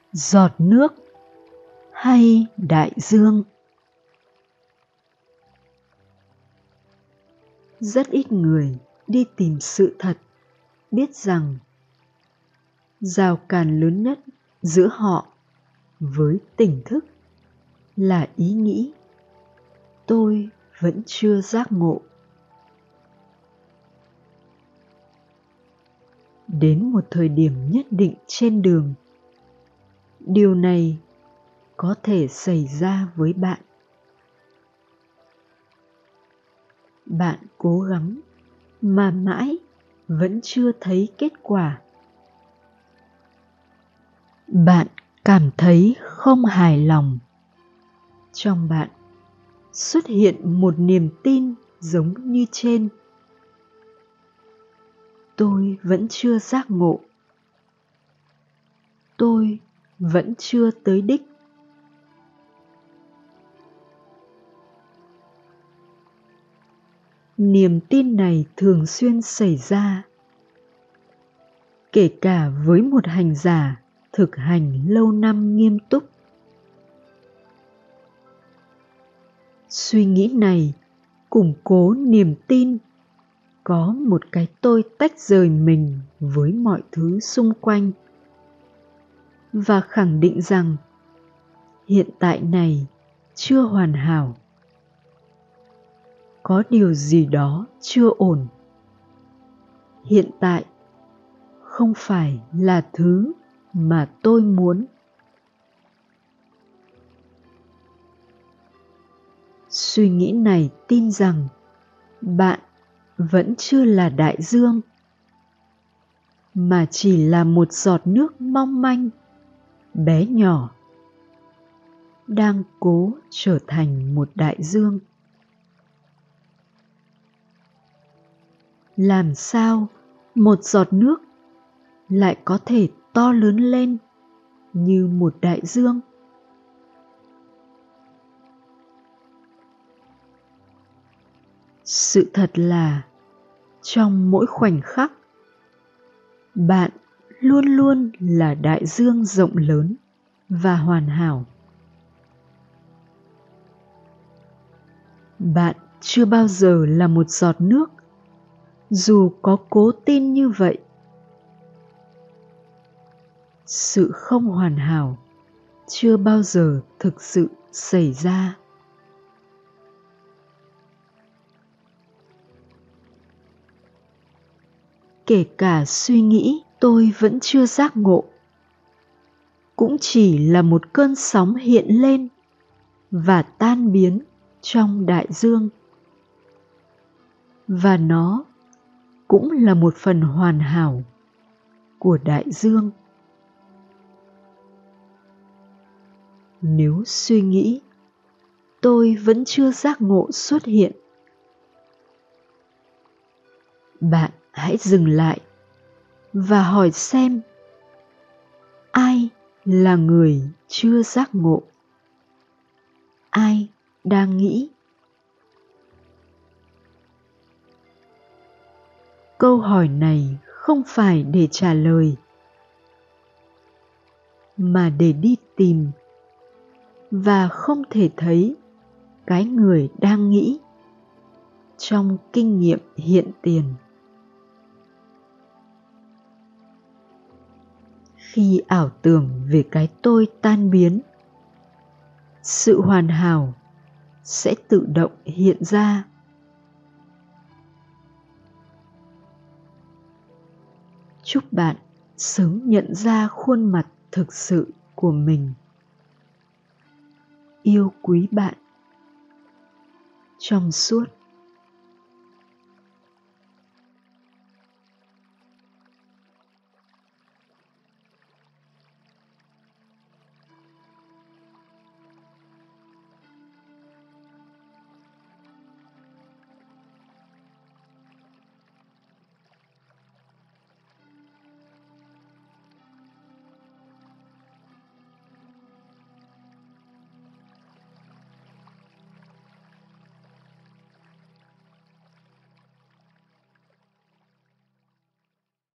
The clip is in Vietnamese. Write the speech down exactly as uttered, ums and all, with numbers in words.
Giọt nước hay đại dương? Rất ít người đi tìm sự thật, biết rằng rào cản lớn nhất giữa họ với tỉnh thức là ý nghĩ tôi vẫn chưa giác ngộ. Đến một thời điểm nhất định trên đường, điều này có thể xảy ra với bạn. Bạn cố gắng mà mãi vẫn chưa thấy kết quả. Bạn cảm thấy không hài lòng. Trong bạn xuất hiện một niềm tin giống như trên. Tôi vẫn chưa giác ngộ. Tôi vẫn chưa tới đích. Niềm tin này thường xuyên xảy ra, kể cả với một hành giả thực hành lâu năm nghiêm túc. Suy nghĩ này củng cố niềm tin có một cái tôi tách rời mình với mọi thứ xung quanh và khẳng định rằng hiện tại này chưa hoàn hảo. Có điều gì đó chưa ổn. Hiện tại không phải là thứ mà tôi muốn. Suy nghĩ này tin rằng bạn vẫn chưa là đại dương, mà chỉ là một giọt nước mong manh, bé nhỏ, đang cố trở thành một đại dương. Làm sao một giọt nước lại có thể to lớn lên như một đại dương? Sự thật là trong mỗi khoảnh khắc, bạn luôn luôn là đại dương rộng lớn và hoàn hảo. Bạn chưa bao giờ là một giọt nước, dù có cố tin như vậy. Sự không hoàn hảo chưa bao giờ thực sự xảy ra. Kể cả suy nghĩ tôi vẫn chưa giác ngộ, cũng chỉ là một cơn sóng hiện lên và tan biến trong đại dương. Và nó cũng là một phần hoàn hảo của đại dương. Nếu suy nghĩ tôi vẫn chưa giác ngộ xuất hiện, bạn hãy dừng lại và hỏi xem ai là người chưa giác ngộ? Ai đang nghĩ? Câu hỏi này không phải để trả lời, mà để đi tìm và không thể thấy cái người đang nghĩ trong kinh nghiệm hiện tiền. Khi ảo tưởng về cái tôi tan biến, sự hoàn hảo sẽ tự động hiện ra. Chúc bạn sớm nhận ra khuôn mặt thực sự của mình. Yêu quý bạn trong suốt